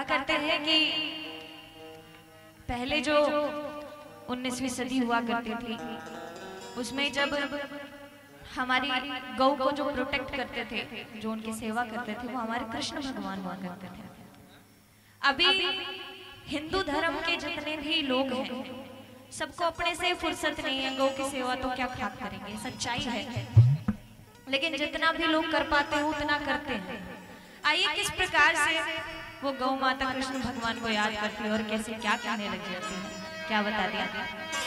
कहा करते हैं कि पहले जो 19वीं सदी हुआ करती थी उसमें जब हमारी गौ को जो प्रोटेक्ट करते थे, जो उनकी सेवा करते थे, वो हमारे कृष्ण भगवान हुआ करते थे। अभी हिंदू धर्म के जितने भी लोग हैं सबको अपने से फुर्सत नहीं है, गौ की सेवा तो क्या खाक करेंगे, सच्चाई है। लेकिन जितना भी लोग कर पाते हैं उतना करते हैं। आइए किस प्रकार से वो गौ माता कृष्ण भगवान को याद करती है और कैसे क्या कहने लग जाती है, क्या बता दिया।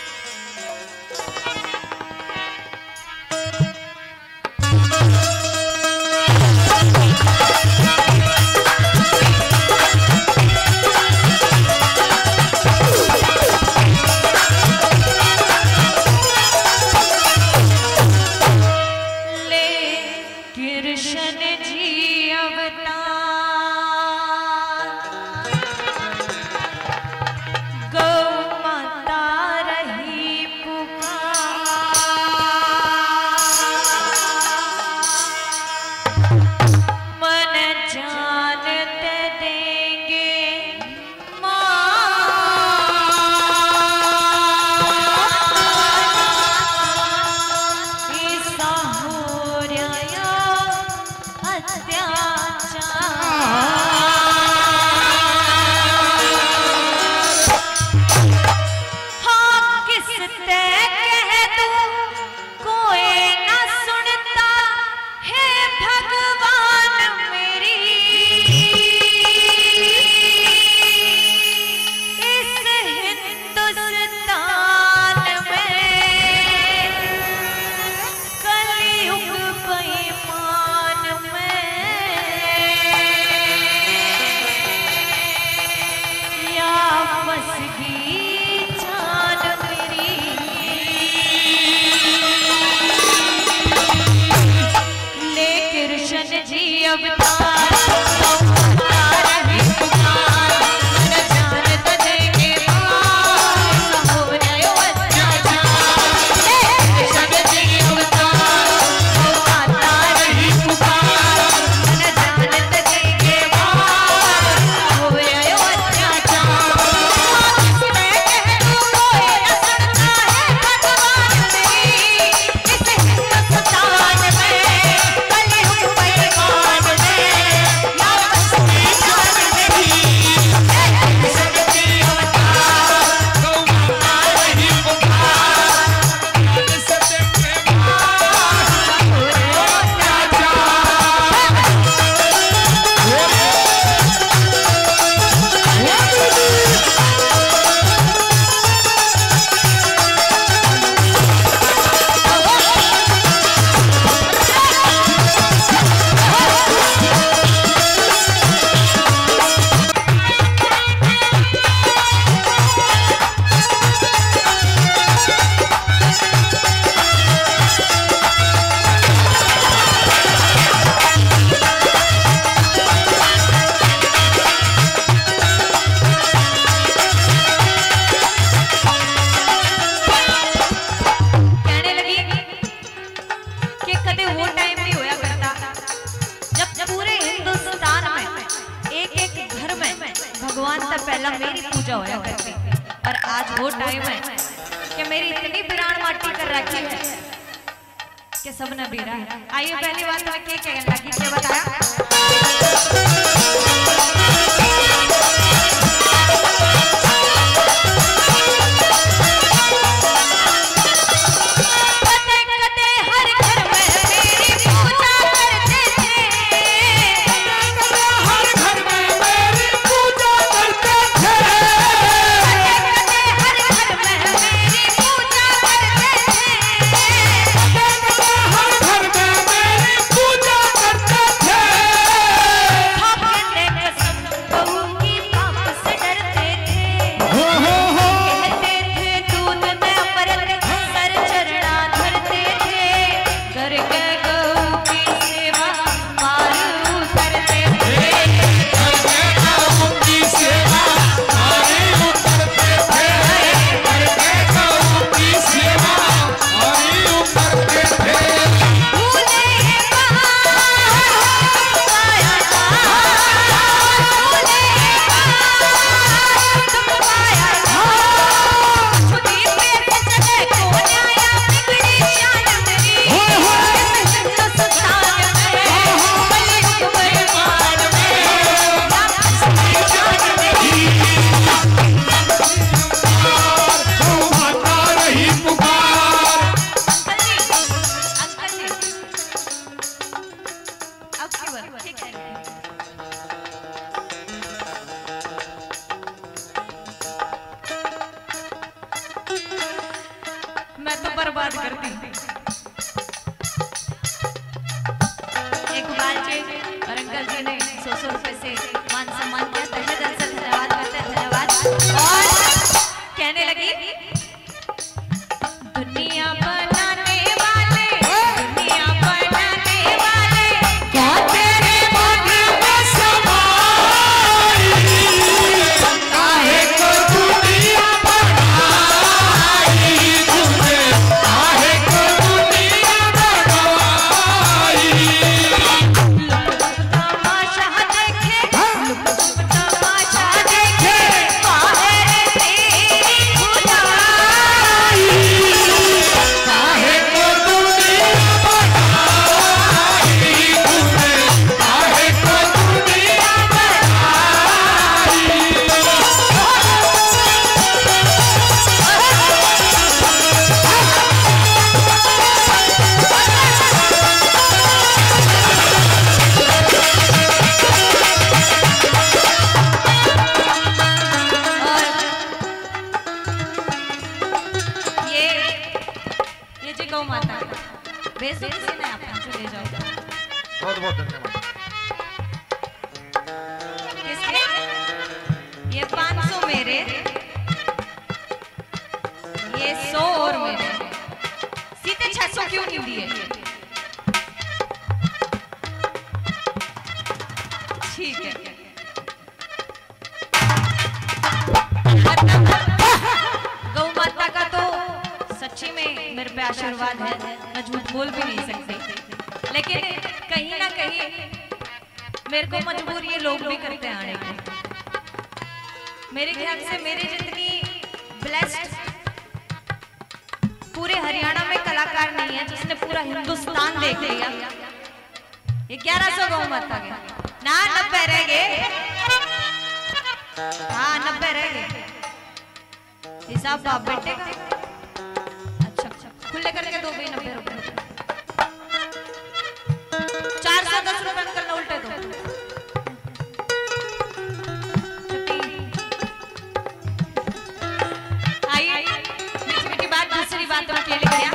भगवान तक पहला मेरी पूजा होया करती, और आज वो टाइम है कि मेरी इतनी बिरान माटी कर रखी है कि सब न बेरा है। आइए पहली बात मैं क्या कहने लगी, क्या बताया। मैं तो बर्बाद करती। इकबाल जी और अंकल जी ने 100 रुपए से मान सम्मान किया। तहे दिल से धन्यवाद करते हैं, धन्यवाद। और कहने लगी दुनिया बनाने वाले, दुनिया बनाने वाले क्या तेरे भाग्य में समाई, काहे को दुनिया बनाई तुमने, काहे को दुनिया बनाई। तमाशा देखे, तमाशा देखे, काहे रे तेरी खुदाई, काहे को दुनिया बनाई तुमने, काहे को दुनिया ये जी गौ माता है। भेज दो किसी ने, आप ले जाओ। बहुत बहुत धन्यवाद। किसके? ये 500 मेरे, ये 100 और मेरे। सीधे 600 क्यों नहीं दिए? ठीक है। गौ माता का तो सच्ची में मेरे पे आशीर्वाद है, मैं झूठ बोल भी नहीं सकती। लेकिन कहीं ना कहीं मेरे को मजबूर ये लोग भी करते हैं आने को। मेरे ख्याल से मेरे जितनी ब्लेस्ड पूरे हरियाणा में कलाकार नहीं है जिसने पूरा हिंदुस्तान देख लिया। ये 1100 गौ माता के ना 90 रह गए। हाँ 90 रह गए। हिसाब बाप बेटे का। अच्छा खुले करके दो भाई 90 रुपए। 410 रुपए करना उल्टे दो। आइए मीठी मीठी बात दूसरी बात रख ले गया।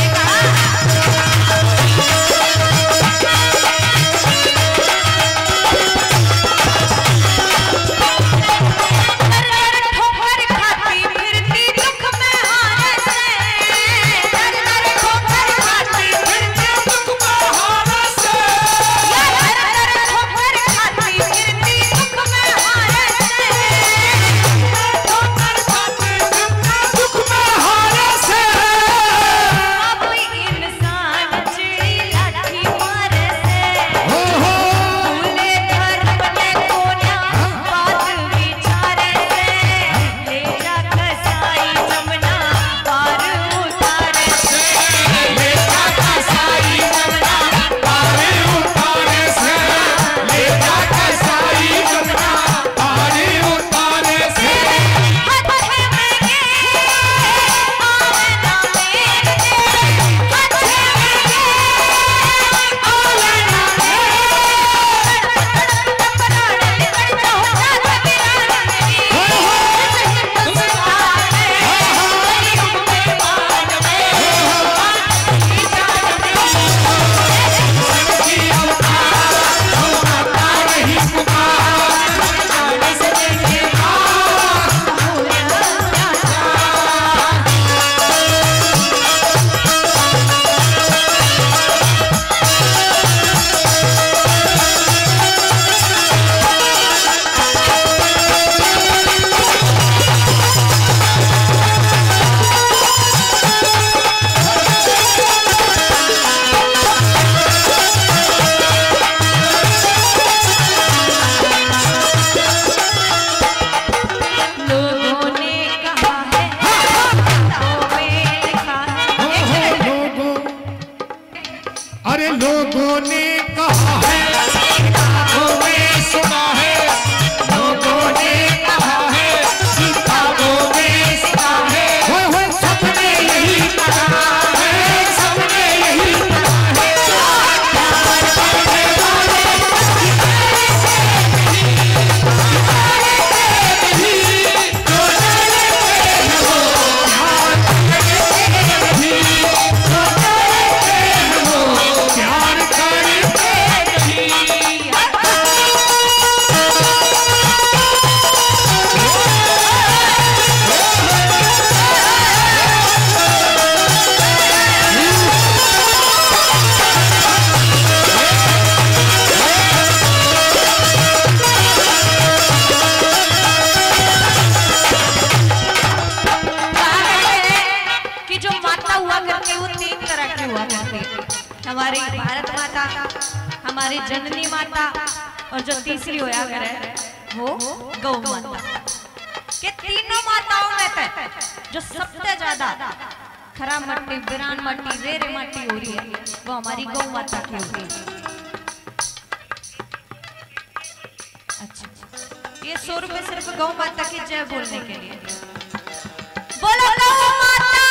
लोगों ने कहा है, किताबों में सुना है, लोगों ने कहा है, किताबों में सुना है, सबने यही पढ़ा है, सबने यही पढ़ा है, प्यार करने वाले कितारे से नहीं, जो डरते हो प्यार करने से नहीं। हुआ करती है। हमारी भारत माता, हमारी जननी माता, और जो तीसरी होया करे वो गौ माता। के तीनों माताओं में जो सबसे ज्यादा खराब मट्टी, बिरान मट्टी, रेरे मट्टी हो रही है वो हमारी गौ माता की हो रही है। अच्छा, ये 100 रुपए सिर्फ गौ माता की जय बोलने के लिए। बोलो गौ माता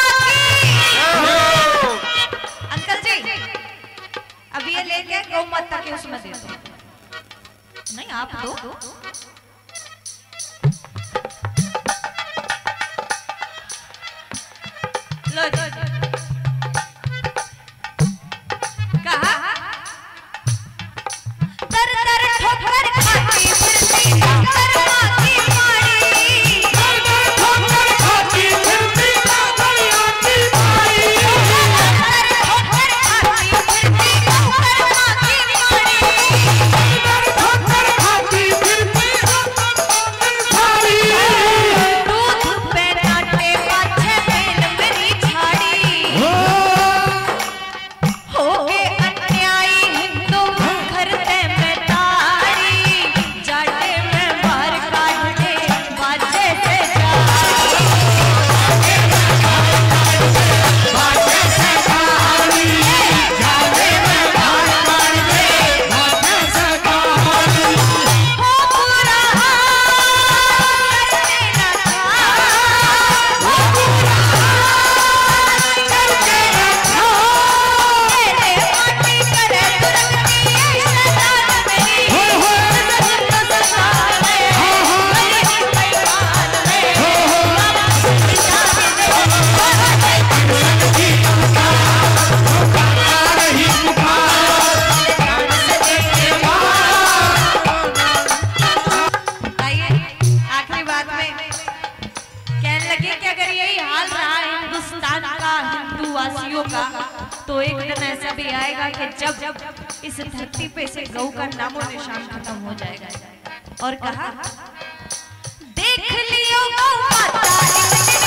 की। अंकल जी अब ये लेके गौ माता के उसमें दे दो। नहीं आप दो। लो कहा दर दर ठोकर खाती फिरती कर्मा की मारी, दर दर ठोकर खाती फिरती कर्मा की मारी, दर ठोकर खाती फिरती कर्मा की मारी, दर ठोकर खाती फिरती कर्मा की मारी। दूध पे नाटे पाछे बेल मेरी झाड़ी, होके अन्यायी हिंदू करते में तारी, जाटे में बाहर काट के बाजे से बाजे से कहानी जाने में बाहर काट दे, बाजे से कहानी हो पूरा हाल करने लगा, वो पूरा करके रखो। तेरे माटी करे तुरंती सजान मेरी, हो सजान मेरी, मेरी बेईमान मेरी, आइए आखिरी बात में कहने लगे कि अगर यही हाल रहा हिंदुस्तान का, हिंदू वासियों का, तो एक दिन ऐसा भी आएगा कि जब इस धरती पे से गौ का नामो निशान खत्म हो जाएगा। और कहा देख लियो गौ माता